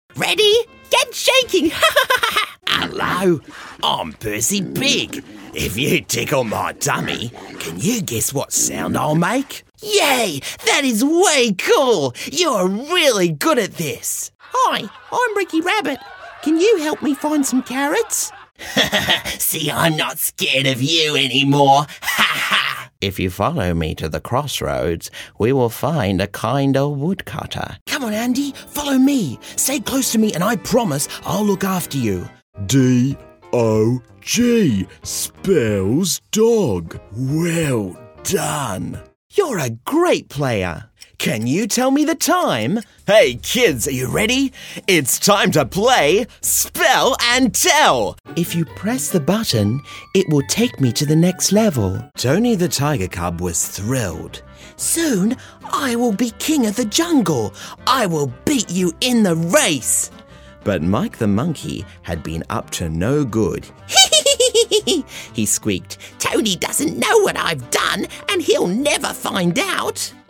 Ready? Get shaking! Hello, I'm Percy Pig. If you tickle my tummy, can you guess what sound I'll make? Yay! That is way cool! You're really good at this. Hi, I'm Ricky Rabbit. Can you help me find some carrots? See, I'm not scared of you anymore. If you follow me to the crossroads, we will find a kinder woodcutter. Come on, Andy, follow me. Stay close to me and I promise I'll look after you. D-O-G spells dog. Well done. You're a great player. Can you tell me the time? Hey, kids, are you ready? It's time to play Spell and Tell. If you press the button, it will take me to the next level. Tony the Tiger Cub was thrilled. Soon, I will be king of the jungle. I will beat you in the race. But Mike the Monkey had been up to no good. He squeaked, Tony doesn't know what I've done and he'll never find out.